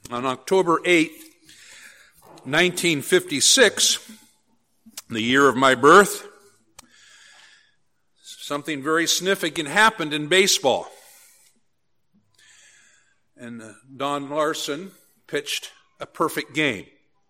On October 8, 1956, the year of my birth, something very significant happened in baseball. And Don Larson pitched a perfect game.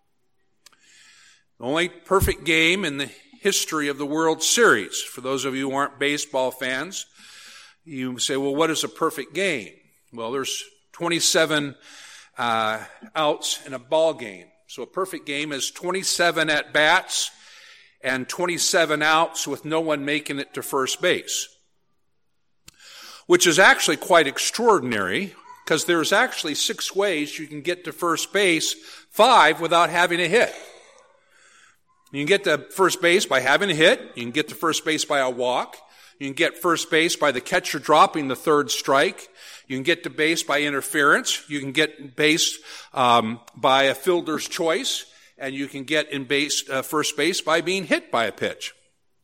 The only perfect game in the history of the World Series. For those of you who aren't baseball fans, you say, well, what is a perfect game? Well, there's 27 outs in a ball game. So a perfect game is 27 at-bats and 27 outs with no one making it to first base, which is actually quite extraordinary because there's actually 6 ways you can get to first base, 5 without having a hit. You can get to first base by having a hit. You can get to first base by a walk. You can get first base by the catcher dropping the third strike. You can get to base by interference. You can get base by a fielder's choice. And you can get in first base by being hit by a pitch.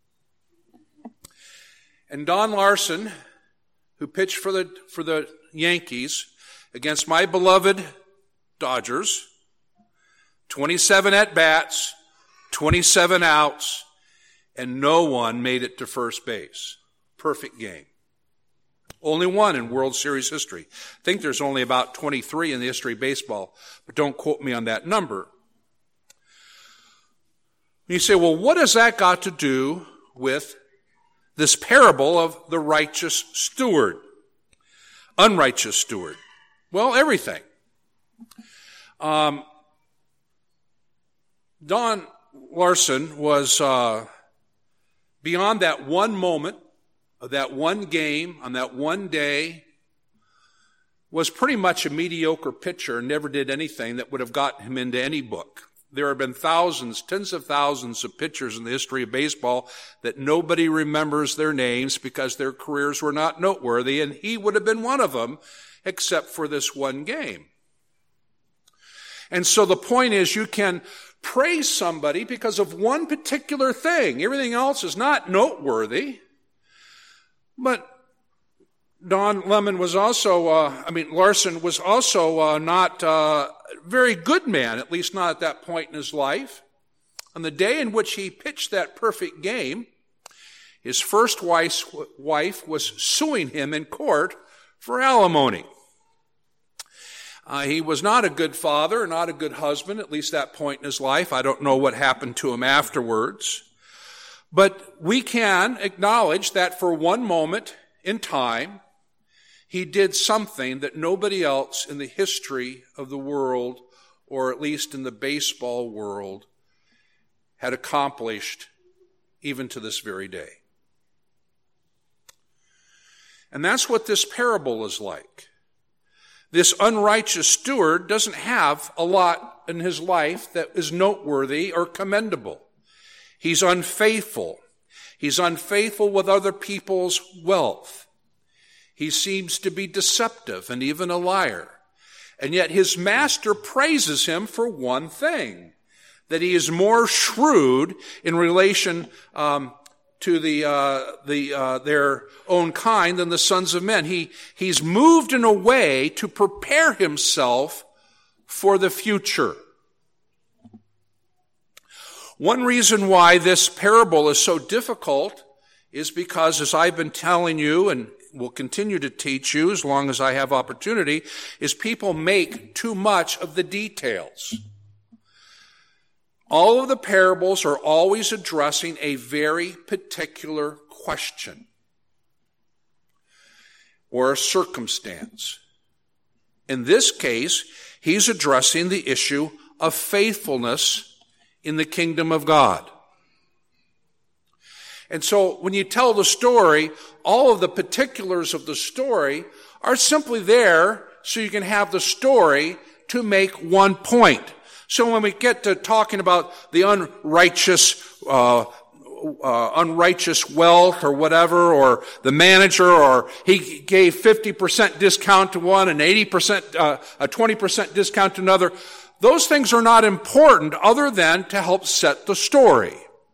And Don Larson, who pitched for the Yankees against my beloved Dodgers, 27 at-bats, 27 outs, and no one made it to first base. Perfect game. Only one in World Series history. I think there's only about 23 in the history of baseball, but don't quote me on that number. You say, well, what has that got to do with this parable of the righteous steward? Unrighteous steward. Well, everything. Don Larson was beyond that one moment of that one game on that one day, was pretty much a mediocre pitcher and never did anything that would have gotten him into any book. There have been thousands, tens of thousands of pitchers in the history of baseball that nobody remembers their names because their careers were not noteworthy, and he would have been one of them except for this one game. And so the point is, you can praise somebody because of one particular thing. Everything else is not noteworthy. But Larson was also not a very good man, at least not at that point in his life. On the day in which he pitched that perfect game, his first wife was suing him in court for alimony. He was not a good father, not a good husband, at least that point in his life. I don't know what happened to him afterwards. But we can acknowledge that for one moment in time, he did something that nobody else in the history of the world, or at least in the baseball world, had accomplished even to this very day. And that's what this parable is like. This unrighteous steward doesn't have a lot in his life that is noteworthy or commendable. He's unfaithful. He's unfaithful with other people's wealth. He seems to be deceptive and even a liar. And yet his master praises him for one thing, that he is more shrewd in relation to their own kind than the sons of men. He's moved in a way to prepare himself for the future. One reason why this parable is so difficult is because, as I've been telling you and will continue to teach you as long as I have opportunity, is people make too much of the details. All of the parables are always addressing a very particular question or a circumstance. In this case, he's addressing the issue of faithfulness in the kingdom of God. And so when you tell the story, all of the particulars of the story are simply there so you can have the story to make one point. So when we get to talking about the unrighteous wealth or whatever, or the manager, or he gave 50% discount to one and 80%, a 20% discount to another, those things are not important other than to help set the story.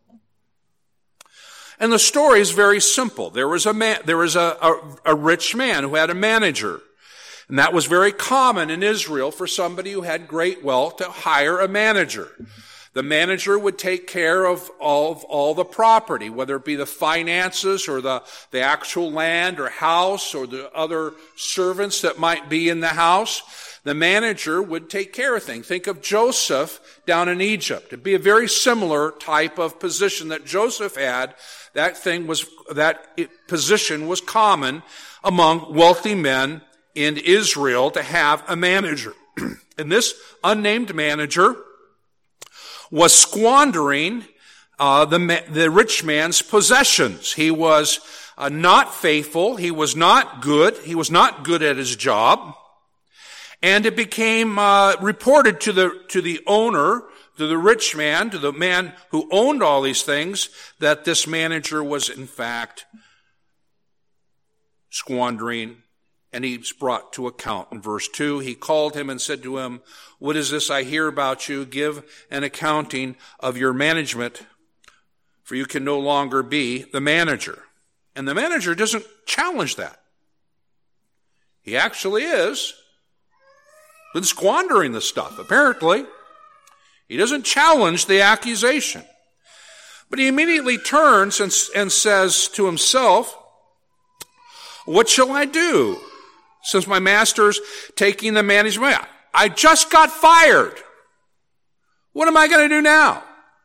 And the story is very simple. There was a rich man who had a manager. And that was very common in Israel for somebody who had great wealth to hire a manager. The manager would take care of all the property, whether it be the finances or the actual land or house or the other servants that might be in the house. The manager would take care of things. Think of Joseph down in Egypt. It'd be a very similar type of position that Joseph had. That position was common among wealthy men in Israel to have a manager. And this unnamed manager was squandering the rich man's possessions. He was not faithful. He was not good. He was not good at his job. And it became reported to the owner, to the rich man, to the man who owned all these things, that this manager was in fact squandering, and he's brought to account. In verse 2, he called him and said to him, "What is this I hear about you? Give an accounting of your management, for you can no longer be the manager." And the manager doesn't challenge that. He actually is been squandering the stuff, apparently. He doesn't challenge the accusation. But he immediately turns and says to himself, "What shall I do? Since my master's taking the management, I just got fired. What am I going to do now?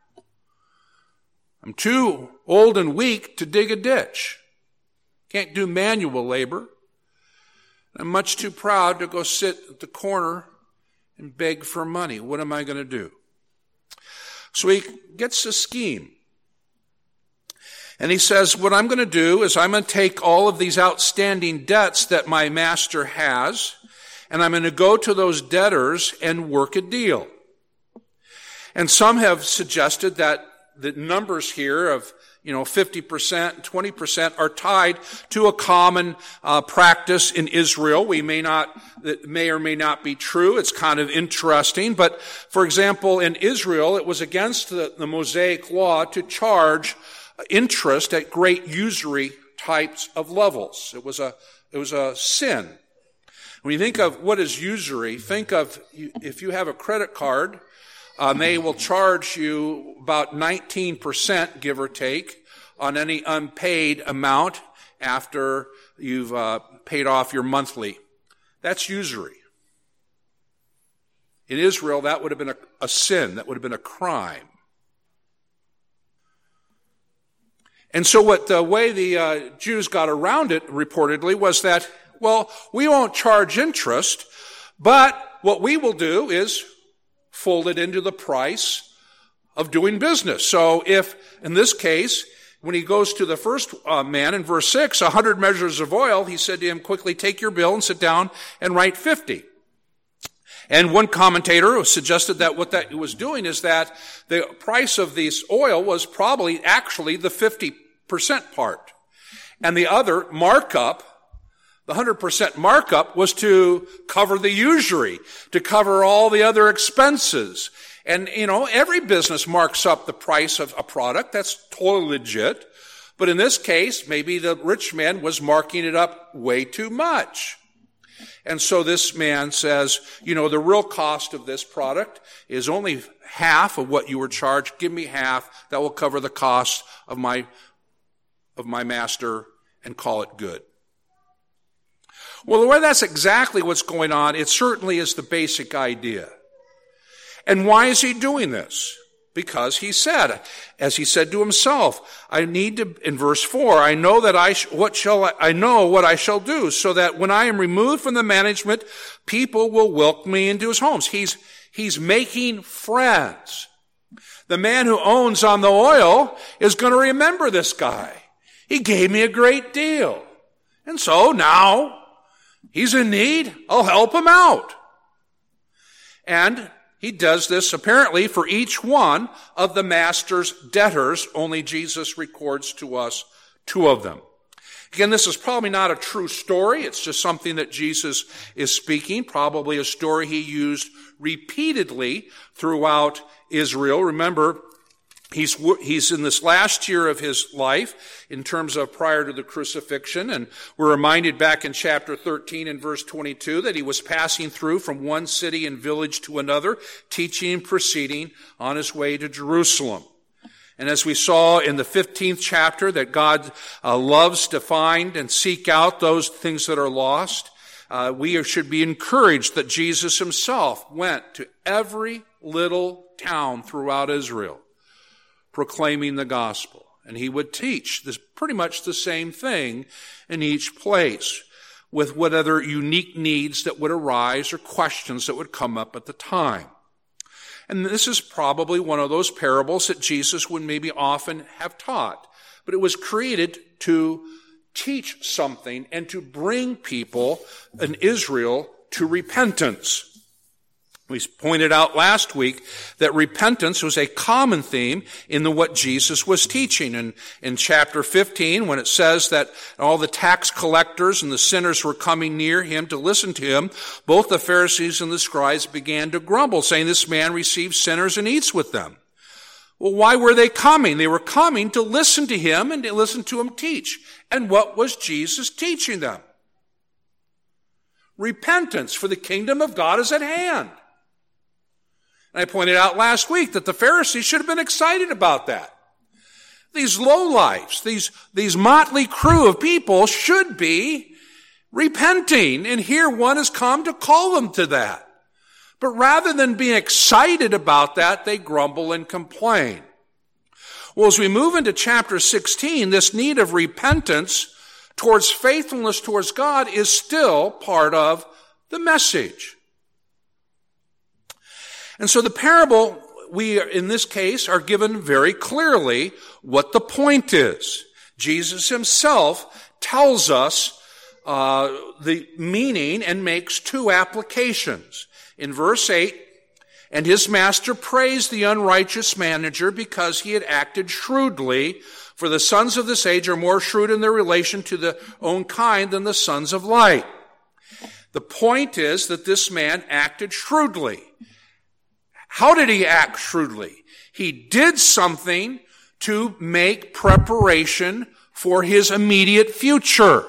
I'm too old and weak to dig a ditch. Can't do manual labor. I'm much too proud to go sit at the corner and beg for money. What am I going to do?" So he gets a scheme. And he says, what I'm going to do is I'm going to take all of these outstanding debts that my master has, and I'm going to go to those debtors and work a deal. And some have suggested that the numbers here of 50% and 20% are tied to a common practice in Israel. That may or may not be true. It's kind of interesting. But for example, in Israel, it was against the Mosaic law to charge interest at great usury types of levels. It was a sin. When you think of what is usury, think of if you have a credit card, they will charge you about 19%, give or take, on any unpaid amount after you've paid off your monthly. That's usury. In Israel, that would have been a sin. That would have been a crime. And so the way the Jews got around it, reportedly, was that, well, we won't charge interest, but what we will do is fold it into the price of doing business. So if, in this case, when he goes to the first man in verse 6, 100 measures of oil, he said to him, "Quickly take your bill and sit down and write 50. And one commentator suggested that what that was doing is that the price of this oil was probably actually the 50% part. And the other markup, the 100% markup, was to cover the usury, to cover all the other expenses. And, every business marks up the price of a product. That's totally legit. But in this case, maybe the rich man was marking it up way too much. And so this man says, the real cost of this product is only half of what you were charged. Give me half. That will cover the cost of my master, and call it good. Well, the way that's exactly what's going on, it certainly is the basic idea. And why is he doing this? Because he said, as he said to himself, in verse 4, I know what I shall do, so that when I am removed from the management, people will welcome me into his homes. He's making friends. The man who owns on the oil is going to remember this guy. He gave me a great deal. And so now he's in need. I'll help him out. And he does this apparently for each one of the master's debtors. Only Jesus records to us 2 of them. Again, this is probably not a true story. It's just something that Jesus is speaking, probably a story he used repeatedly throughout Israel. Remember, He's in this last year of his life in terms of prior to the crucifixion, and we're reminded back in chapter 13 and verse 22 that he was passing through from one city and village to another, teaching and proceeding on his way to Jerusalem. And as we saw in the 15th chapter that God loves to find and seek out those things that are lost, we should be encouraged that Jesus himself went to every little town throughout Israel, proclaiming the gospel. And he would teach pretty much the same thing in each place, with whatever unique needs that would arise or questions that would come up at the time. And this is probably one of those parables that Jesus would maybe often have taught. But it was created to teach something and to bring people in Israel to repentance. We pointed out last week that repentance was a common theme in what Jesus was teaching. And in chapter 15, when it says that all the tax collectors and the sinners were coming near him to listen to him, both the Pharisees and the scribes began to grumble, saying, "This man receives sinners and eats with them." Well, why were they coming? They were coming to listen to him and to listen to him teach. And what was Jesus teaching them? Repentance, for the kingdom of God is at hand. And I pointed out last week that the Pharisees should have been excited about that. These lowlifes, these motley crew of people should be repenting. And here one has come to call them to that. But rather than being excited about that, they grumble and complain. Well, as we move into chapter 16, this need of repentance towards faithfulness towards God is still part of the message. And so the parable, we, in this case, are given very clearly what the point is. Jesus himself tells us the meaning and makes two applications. In verse 8, "And his master praised the unrighteous manager because he had acted shrewdly, for the sons of this age are more shrewd in their relation to their own kind than the sons of light." The point is that this man acted shrewdly. How did he act shrewdly? He did something to make preparation for his immediate future.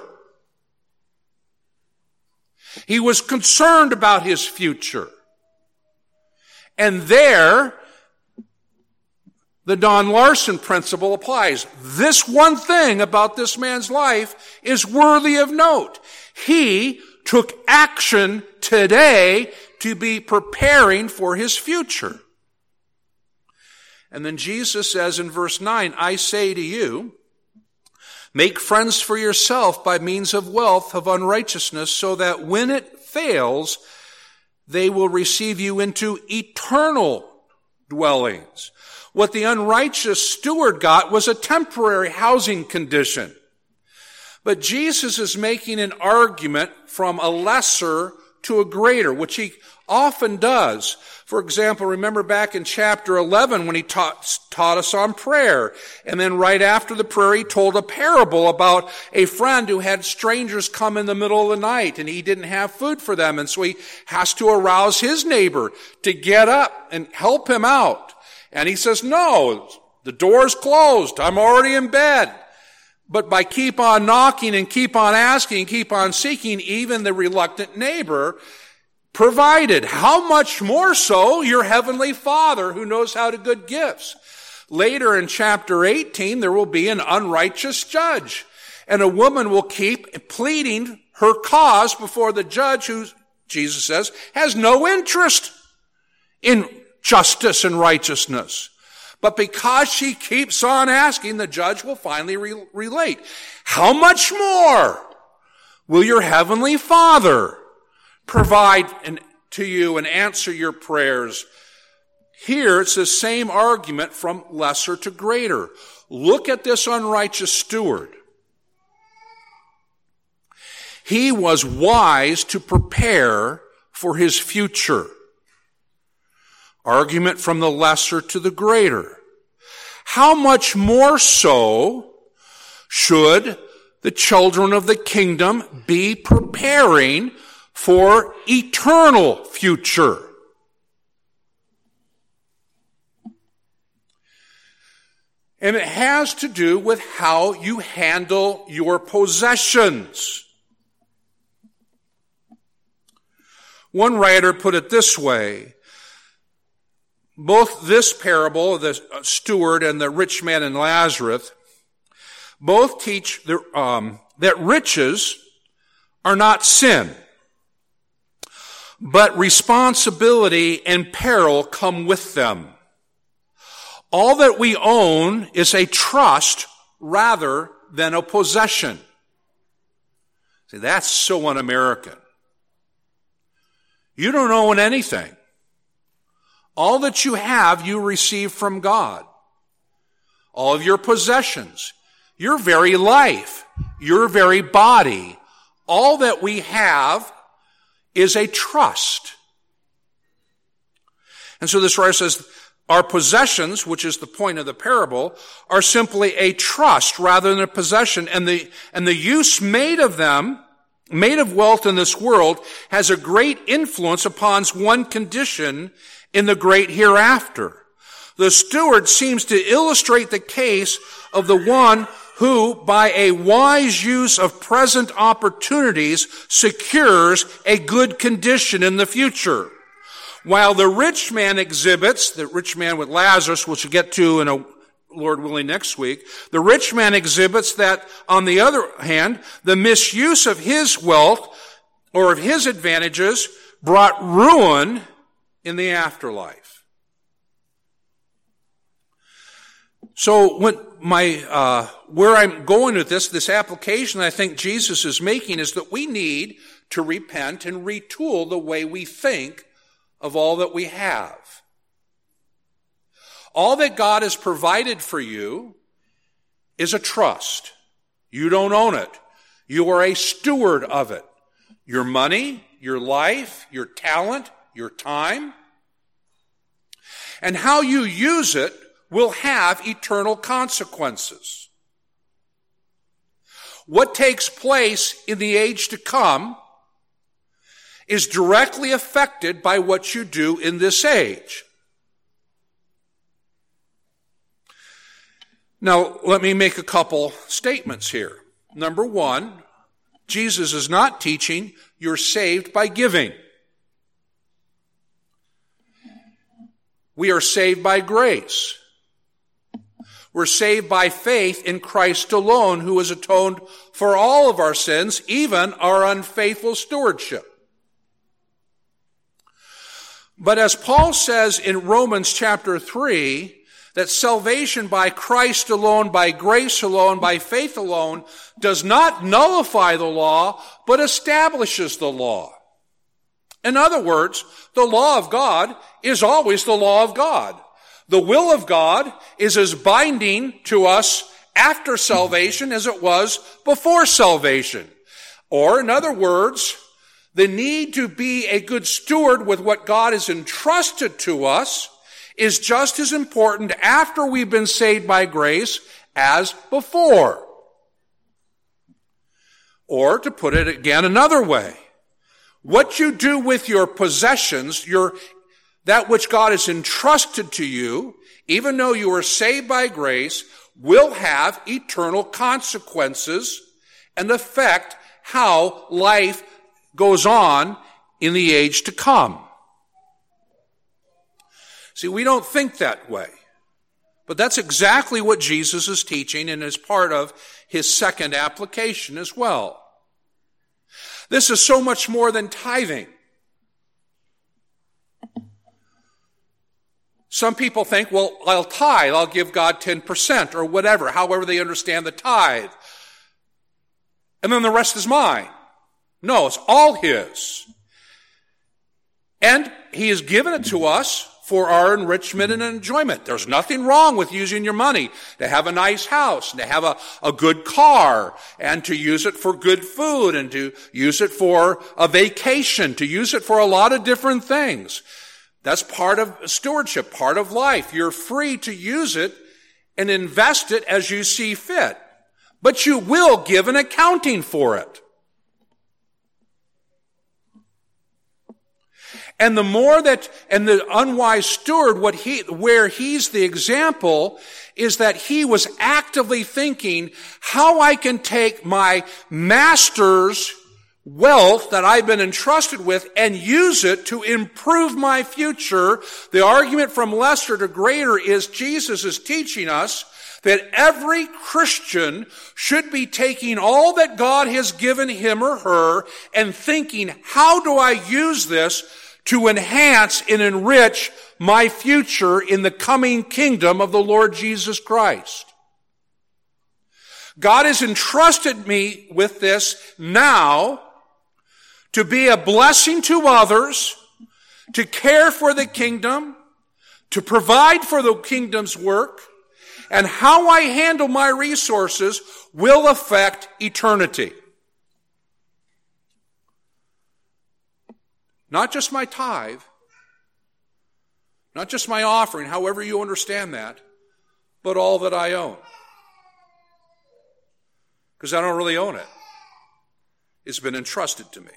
He was concerned about his future. And there, the Don Larson principle applies. This one thing about this man's life is worthy of note. He took action today to be preparing for his future. And then Jesus says in verse 9, "I say to you, make friends for yourself by means of wealth of unrighteousness, so that when it fails, they will receive you into eternal dwellings." What the unrighteous steward got was a temporary housing condition. But Jesus is making an argument from a lesser to a greater, which he often does. For example, remember back in chapter 11 when he taught us on prayer. And then right after the prayer, he told a parable about a friend who had strangers come in the middle of the night and he didn't have food for them. And so he has to arouse his neighbor to get up and help him out. And he says, "No, the door's closed. I'm already in bed." But by keep on knocking and keep on asking, keep on seeking, even the reluctant neighbor provided. How much more so your heavenly Father who knows how to give gifts? Later in chapter 18, there will be an unrighteous judge. And a woman will keep pleading her cause before the judge who, Jesus says, has no interest in justice and righteousness. But because she keeps on asking, the judge will finally relate. How much more will your heavenly Father provide to you and answer your prayers? Here it's the same argument from lesser to greater. Look at this unrighteous steward. He was wise to prepare for his future. Argument from the lesser to the greater. How much more so should the children of the kingdom be preparing for eternal future? And it has to do with how you handle your possessions. One writer put it this way: both this parable, the steward and the rich man and Lazarus, both teach that riches are not sin, but responsibility and peril come with them. All that we own is a trust rather than a possession. See, that's so un-American. You don't own anything. All that you have, you receive from God. All of your possessions, your very life, your very body, all that we have is a trust. And so this writer says, our possessions, which is the point of the parable, are simply a trust rather than a possession. And the use made of them, made of wealth in this world, has a great influence upon one condition in the great hereafter. The steward seems to illustrate the case of the one who, by a wise use of present opportunities, secures a good condition in the future. While the rich man exhibits, the rich man with Lazarus, which we'll get to in a Lord willing next week, the rich man exhibits that, on the other hand, the misuse of his wealth or of his advantages brought ruin in the afterlife. So where I'm going with this application I think Jesus is making is that we need to repent and retool the way we think of all that we have. All that God has provided for you is a trust. You don't own it. You are a steward of it. Your money, your life, your talent, your time. And how you use it will have eternal consequences. What takes place in the age to come is directly affected by what you do in this age. Now, let me make a couple statements here. Number one, Jesus is not teaching you're saved by giving. We are saved by grace. We're saved by faith in Christ alone, who has atoned for all of our sins, even our unfaithful stewardship. But as Paul says in Romans chapter 3, that salvation by Christ alone, by grace alone, by faith alone, does not nullify the law, but establishes the law. In other words, the law of God is always the law of God. The will of God is as binding to us after salvation as it was before salvation. Or, in other words, the need to be a good steward with what God has entrusted to us is just as important after we've been saved by grace as before. Or, to put it again another way, what you do with your possessions, that which God has entrusted to you, even though you are saved by grace, will have eternal consequences and affect how life goes on in the age to come. See, we don't think that way. But that's exactly what Jesus is teaching and is part of his second application as well. This is so much more than tithing. Some people think, well, I'll tithe, I'll give God 10% or whatever, however they understand the tithe. And then the rest is mine. No, it's all his. And he has given it to us for our enrichment and enjoyment. There's nothing wrong with using your money to have a nice house, and to have a good car, and to use it for good food, and to use it for a vacation, to use it for a lot of different things. That's part of stewardship, part of life. You're free to use it and invest it as you see fit. But you will give an accounting for it. And the unwise steward, where he's the example, is that he was actively thinking how I can take my master's wealth that I've been entrusted with and use it to improve my future. The argument from lesser to greater is Jesus is teaching us that every Christian should be taking all that God has given him or her and thinking, how do I use this to enhance and enrich my future in the coming kingdom of the Lord Jesus Christ? God has entrusted me with this now to be a blessing to others, to care for the kingdom, to provide for the kingdom's work, and how I handle my resources will affect eternity. Not just my tithe, not just my offering, however you understand that, but all that I own. Because I don't really own it. It's been entrusted to me.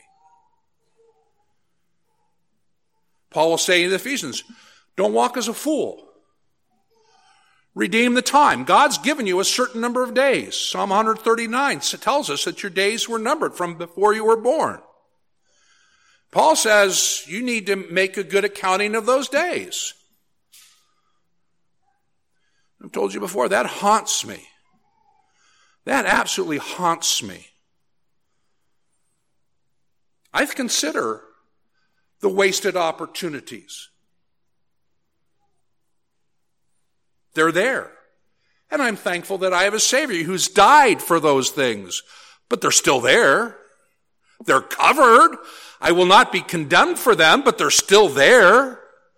Paul will say in the Ephesians, don't walk as a fool. Redeem the time. God's given you a certain number of days. Psalm 139 tells us that your days were numbered from before you were born. Paul says you need to make a good accounting of those days. I've told you before, that haunts me. That absolutely haunts me. I consider the wasted opportunities. They're there. And I'm thankful that I have a Savior who's died for those things. But they're still there. They're covered. I will not be condemned for them, but they're still there.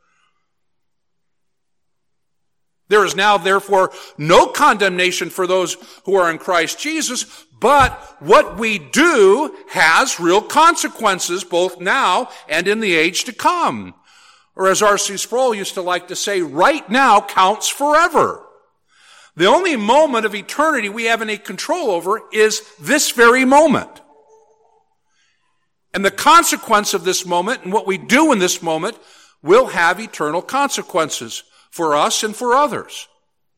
There is now, therefore, no condemnation for those who are in Christ Jesus, but what we do has real consequences, both now and in the age to come. Or as R.C. Sproul used to like to say, right now counts forever. The only moment of eternity we have any control over is this very moment. And the consequence of this moment and what we do in this moment will have eternal consequences for us and for others.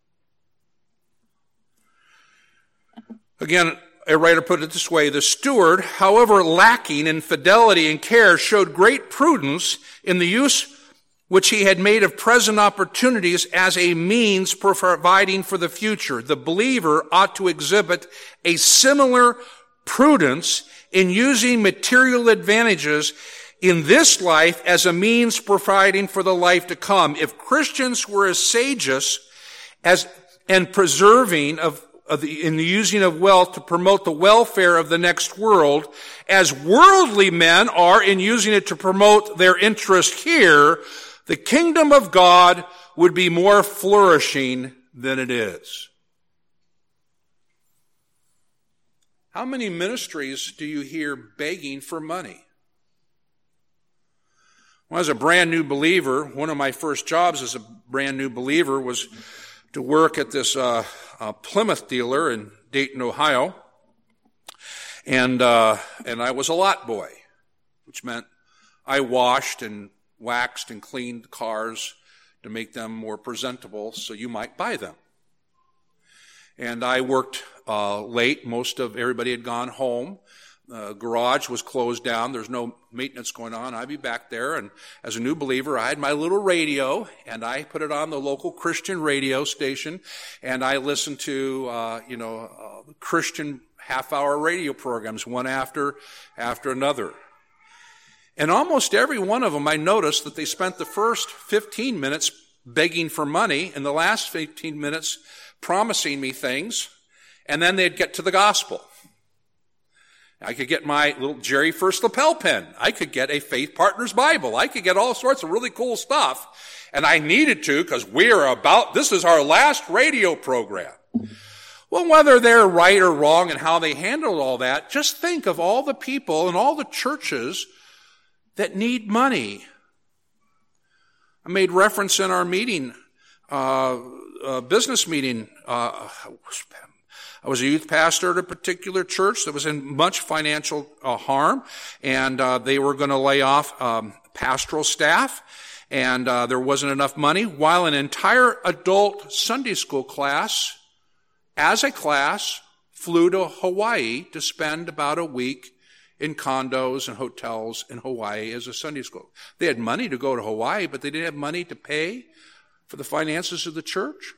Again, a writer put it this way, the steward, however lacking in fidelity and care, showed great prudence in the use which he had made of present opportunities as a means for providing for the future. The believer ought to exhibit a similar prudence in using material advantages in this life as a means providing for the life to come. If Christians were as sagacious and preserving in the using of wealth to promote the welfare of the next world, as worldly men are in using it to promote their interest here, the kingdom of God would be more flourishing than it is. How many ministries do you hear begging for money? When I was a brand new believer, one of my first jobs as a brand new believer was to work at this Plymouth dealer in Dayton, Ohio. And I was a lot boy, which meant I washed and waxed and cleaned cars to make them more presentable so you might buy them. And I worked late. Most of everybody had gone home. Garage was closed down. There's no maintenance going on. I'd be back there. And as a new believer, I had my little radio, and I put it on the local Christian radio station, and I listened to, Christian half-hour radio programs, one after another. And almost every one of them, I noticed that they spent the first 15 minutes begging for money and the last 15 minutes promising me things, and then they'd get to the gospel. I could get my little Jerry First lapel pen. I could get a Faith Partners Bible. I could get all sorts of really cool stuff. And I needed to because this is our last radio program. Well, whether they're right or wrong and how they handled all that, just think of all the people and all the churches that need money. I made reference in our meeting, business meeting. I was a youth pastor at a particular church that was in much financial harm, and they were going to lay off pastoral staff, and there wasn't enough money, while an entire adult Sunday school class, as a class, flew to Hawaii to spend about a week in condos and hotels in Hawaii as a Sunday school. They had money to go to Hawaii, but they didn't have money to pay for the finances of the church.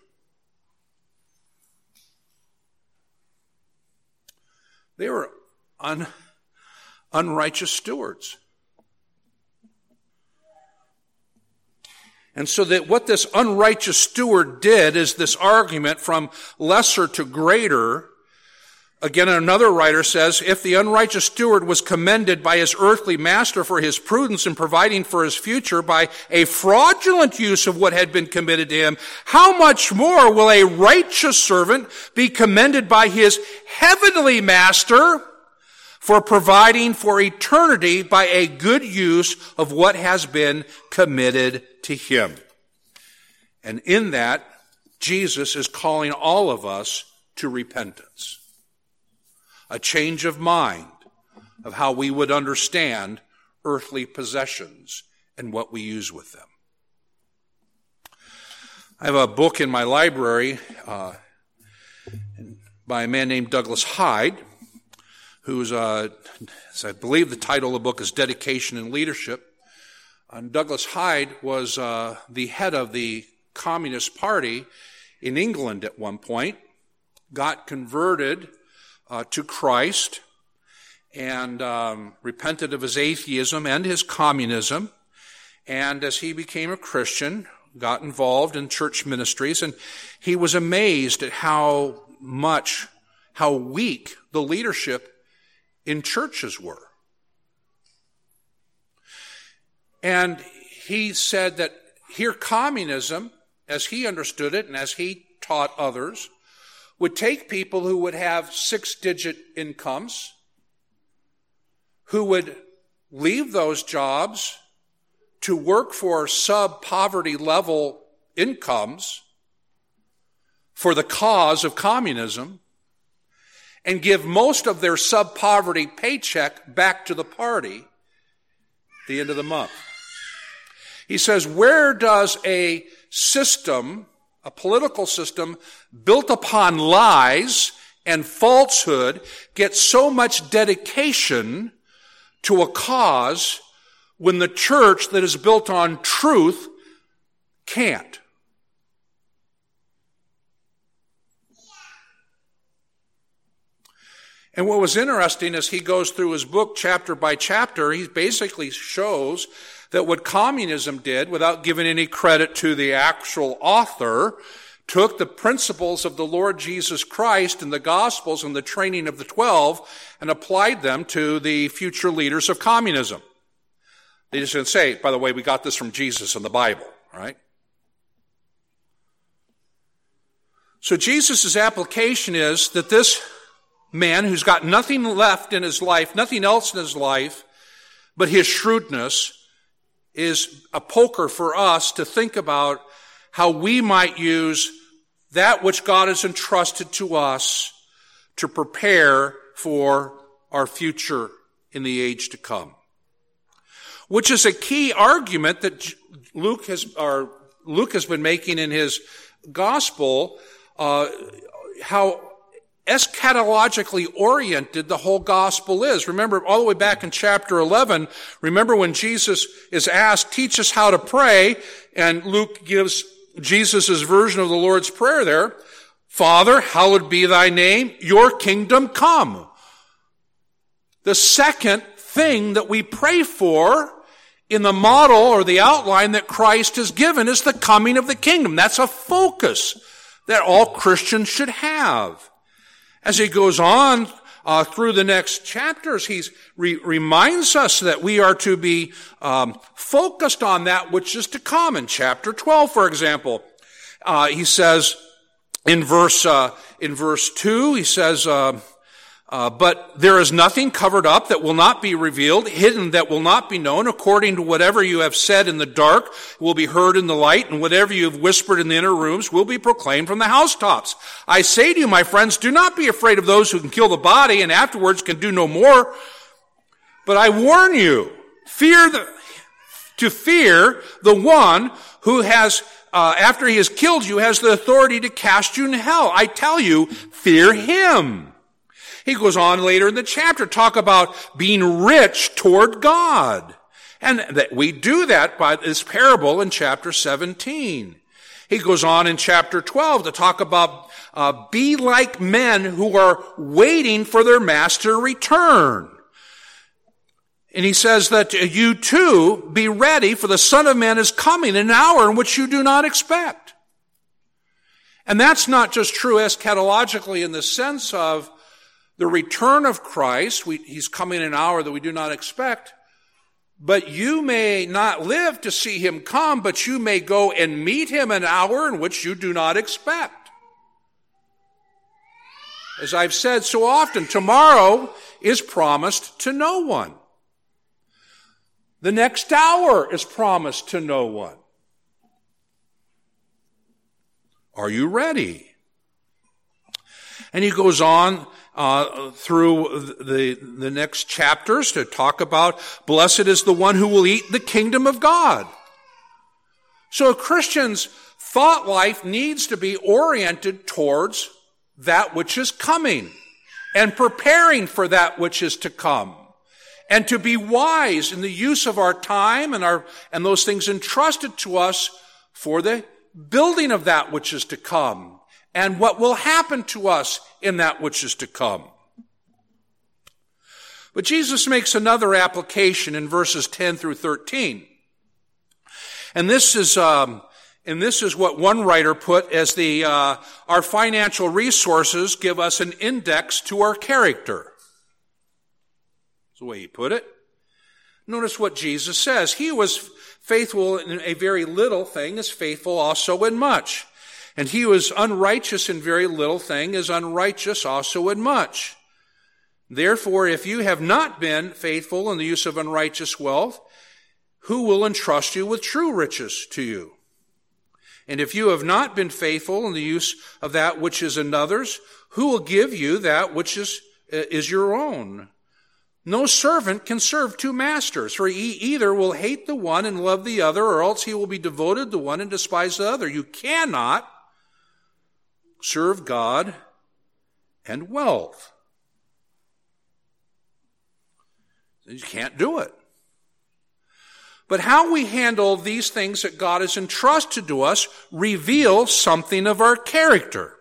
They were unrighteous stewards. And so that what this unrighteous steward did is this argument from lesser to greater. Again, another writer says, if the unrighteous steward was commended by his earthly master for his prudence in providing for his future by a fraudulent use of what had been committed to him, how much more will a righteous servant be commended by his heavenly master for providing for eternity by a good use of what has been committed to him? And in that, Jesus is calling all of us to repentance. A change of mind of how we would understand earthly possessions and what we use with them. I have a book in my library by a man named Douglas Hyde, who's, I believe the title of the book is Dedication and Leadership. And Douglas Hyde was the head of the Communist Party in England at one point, got converted to Christ and repented of his atheism and his communism. And as he became a Christian, got involved in church ministries, and he was amazed at how weak the leadership in churches were. And he said that here communism, as he understood it and as he taught others, would take people who would have 6-digit incomes, who would leave those jobs to work for sub-poverty level incomes for the cause of communism, and give most of their sub-poverty paycheck back to the party at the end of the month. He says, where does a system, a political system built upon lies and falsehood, get so much dedication to a cause when the church that is built on truth can't? And what was interesting as he goes through his book chapter by chapter, he basically shows that what communism did, without giving any credit to the actual author, took the principles of the Lord Jesus Christ and the Gospels and the training of the 12 and applied them to the future leaders of communism. They just didn't say, by the way, we got this from Jesus and the Bible, right? So Jesus' application is that this man who's got nothing left in his life, nothing else in his life, but his shrewdness, is a poker for us to think about how we might use that which God has entrusted to us to prepare for our future in the age to come. Which is a key argument that Luke has been making in his gospel, how eschatologically oriented the whole gospel is. Remember, all the way back in chapter 11, remember when Jesus is asked, teach us how to pray, and Luke gives Jesus' version of the Lord's Prayer there. Father, hallowed be thy name, your kingdom come. The second thing that we pray for in the model or the outline that Christ has given is the coming of the kingdom. That's a focus that all Christians should have. As he goes on through the next chapters, he reminds us that we are to be focused on that which is to come. In chapter 12, for example, he says in verse 2, he says, but there is nothing covered up that will not be revealed, hidden that will not be known. According to whatever you have said in the dark will be heard in the light, and whatever you have whispered in the inner rooms will be proclaimed from the housetops. I say to you, my friends, do not be afraid of those who can kill the body and afterwards can do no more. But I warn you, to fear the one who has, after he has killed you, has the authority to cast you in hell. I tell you, fear him. He goes on later in the chapter, talk about being rich toward God. And that we do that by this parable in chapter 17. He goes on in chapter 12 to talk about be like men who are waiting for their master to return. And he says that you too be ready, for the Son of Man is coming in an hour in which you do not expect. And that's not just true eschatologically in the sense of the return of Christ. He's coming in an hour that we do not expect. But you may not live to see him come, but you may go and meet him an hour in which you do not expect. As I've said so often, tomorrow is promised to no one. The next hour is promised to no one. Are you ready? And he goes on through the next chapters to talk about blessed is the one who will eat the kingdom of God. So a Christian's thought life needs to be oriented towards that which is coming and preparing for that which is to come, and to be wise in the use of our time and those things entrusted to us for the building of that which is to come and what will happen to us in that which is to come. But Jesus makes another application in verses 10 through 13. And this is what one writer put as our financial resources give us an index to our character. That's the way he put it. Notice what Jesus says. He was faithful in a very little thing, is faithful also in much. And he who is unrighteous in very little thing is unrighteous also in much. Therefore, if you have not been faithful in the use of unrighteous wealth, who will entrust you with true riches to you? And if you have not been faithful in the use of that which is another's, who will give you that which is your own? No servant can serve two masters, for he either will hate the one and love the other, or else he will be devoted to the one and despise the other. You cannot serve God and wealth. You can't do it. But how we handle these things that God has entrusted to us reveals something of our character.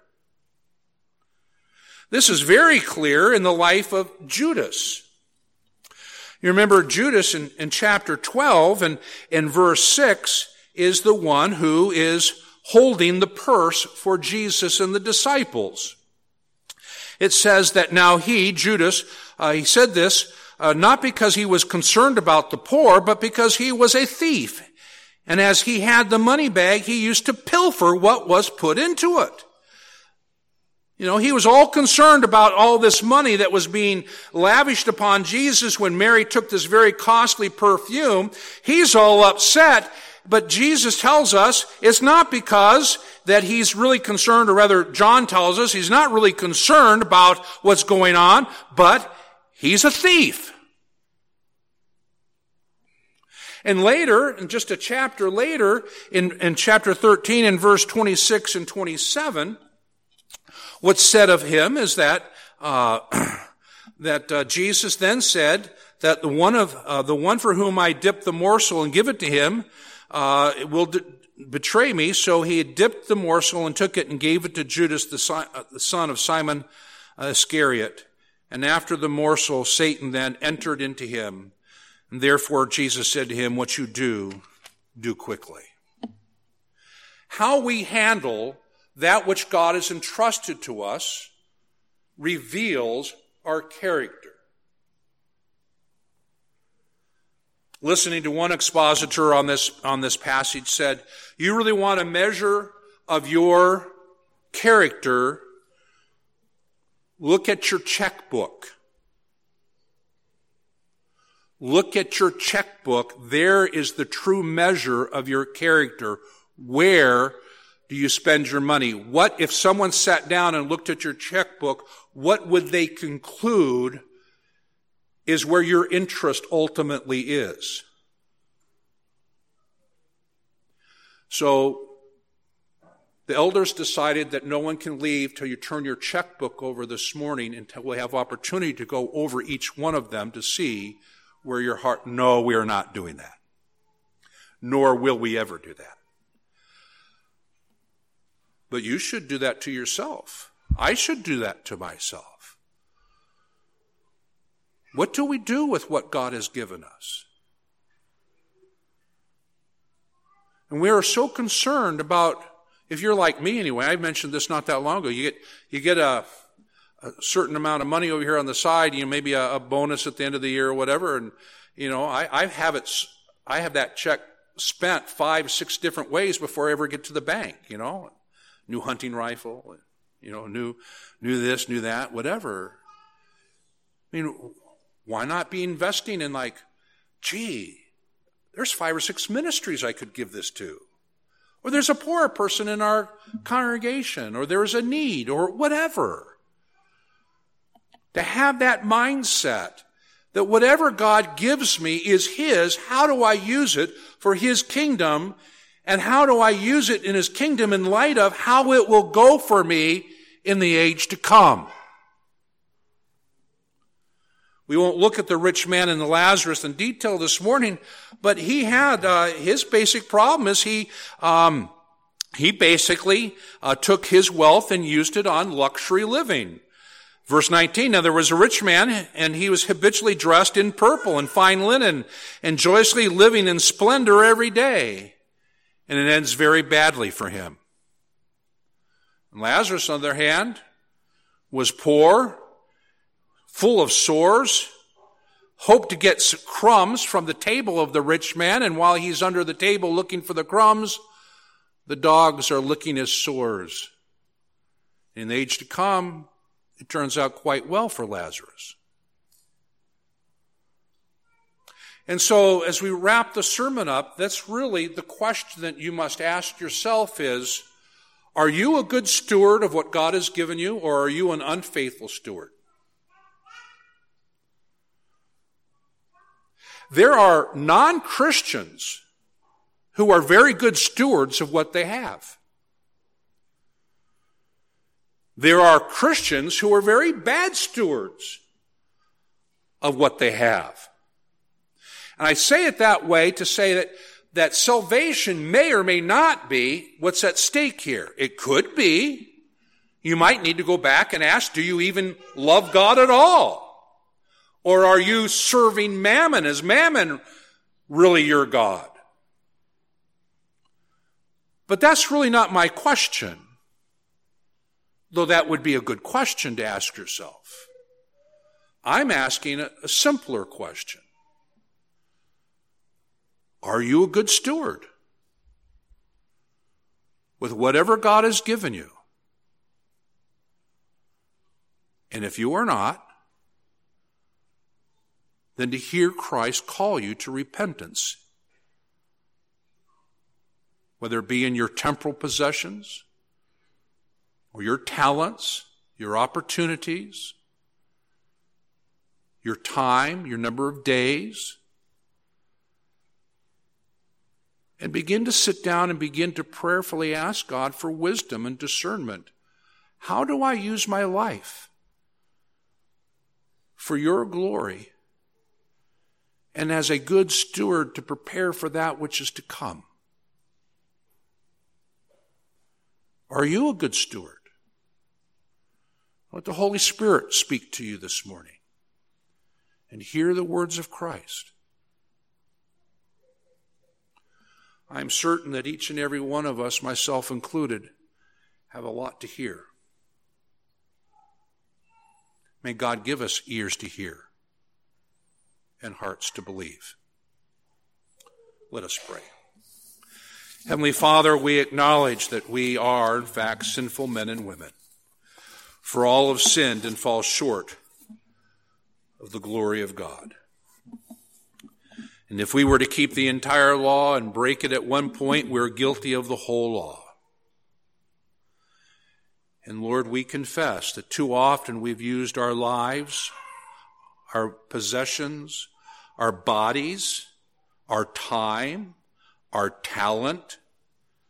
This is very clear in the life of Judas. You remember Judas in chapter 12 and in verse 6 is the one who is holding the purse for Jesus and the disciples. It says that now he, Judas, he said this not because he was concerned about the poor, but because he was a thief. And as he had the money bag, he used to pilfer what was put into it. You know, he was all concerned about all this money that was being lavished upon Jesus when Mary took this very costly perfume. He's all upset, but Jesus tells us it's not because that he's really concerned, or rather John tells us he's not really concerned about what's going on, but he's a thief. And later, in just a chapter later, in chapter 13 and verse 26 and 27, what's said of him is that Jesus then said that the one for whom I dip the morsel and give it to him will betray me. So he dipped the morsel and took it and gave it to Judas, the son of Simon Iscariot. And after the morsel, Satan then entered into him. And therefore Jesus said to him, what you do, do quickly. How we handle that which God has entrusted to us reveals our character. Listening to one expositor on this passage said, you really want a measure of your character, look at your checkbook. Look at your checkbook. There is the true measure of your character. Where do you spend your money? What if someone sat down and looked at your checkbook, what would they conclude is where your interest ultimately is? So the elders decided that no one can leave till you turn your checkbook over this morning until we have opportunity to go over each one of them to see where your heart. No, we are not doing that. Nor will we ever do that. But you should do that to yourself. I should do that to myself. What do we do with what God has given us? And we are so concerned about, if you're like me anyway, I mentioned this not that long ago, you get a certain amount of money over here on the side, maybe a bonus at the end of the year or whatever, and I have that check spent 5-6 different ways before I ever get to the bank, new hunting rifle, new this, new that, whatever. Why not be investing in there's 5 or 6 ministries I could give this to. Or there's a poor person in our congregation, or there's a need, or whatever. To have that mindset that whatever God gives me is His, how do I use it for His kingdom, and how do I use it in His kingdom in light of how it will go for me in the age to come? We won't look at the rich man and the Lazarus in detail this morning, but he had, his basic problem is he basically took his wealth and used it on luxury living. Verse 19, now there was a rich man, and he was habitually dressed in purple and fine linen, and joyously living in splendor every day. And it ends very badly for him. And Lazarus, on the other hand, was poor, full of sores, hoped to get crumbs from the table of the rich man, and while he's under the table looking for the crumbs, the dogs are licking his sores. In the age to come, it turns out quite well for Lazarus. And so, as we wrap the sermon up, that's really the question that you must ask yourself is, are you a good steward of what God has given you, or are you an unfaithful steward? There are non-Christians who are very good stewards of what they have. There are Christians who are very bad stewards of what they have. And I say it that way to say that salvation may or may not be what's at stake here. It could be. You might need to go back and ask, do you even love God at all? Or are you serving mammon? Is mammon really your God? But that's really not my question, though that would be a good question to ask yourself. I'm asking a simpler question. Are you a good steward with whatever God has given you? And if you are not, then to hear Christ call you to repentance, whether it be in your temporal possessions or your talents, your opportunities, your time, your number of days, and begin to sit down and begin to prayerfully ask God for wisdom and discernment. How do I use my life for your glory and as a good steward to prepare for that which is to come? Are you a good steward? Let the Holy Spirit speak to you this morning and hear the words of Christ. I'm certain that each and every one of us, myself included, have a lot to hear. May God give us ears to hear and hearts to believe. Let us pray. Heavenly Father, we acknowledge that we are, in fact, sinful men and women. For all have sinned and fall short of the glory of God. And if we were to keep the entire law and break it at one point, we're guilty of the whole law. And Lord, we confess that too often we've used our lives, our possessions, our bodies, our time, our talent,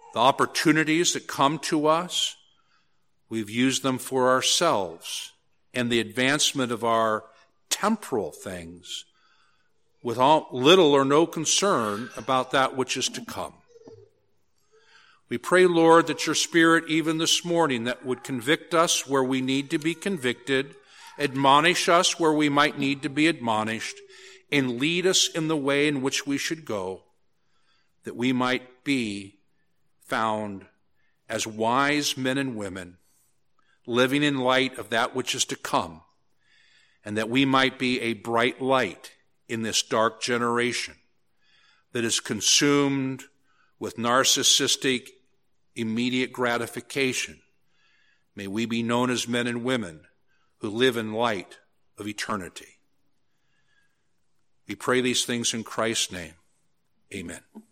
The opportunities that come to us, we've used them for ourselves and the advancement of our temporal things with little or no concern about that which is to come. We pray, Lord, that your Spirit, even this morning, that would convict us where we need to be convicted, admonish us where we might need to be admonished, and lead us in the way in which we should go, that we might be found as wise men and women, living in light of that which is to come, and that we might be a bright light in this dark generation that is consumed with narcissistic, immediate gratification. May we be known as men and women who live in light of eternity. We pray these things in Christ's name. Amen.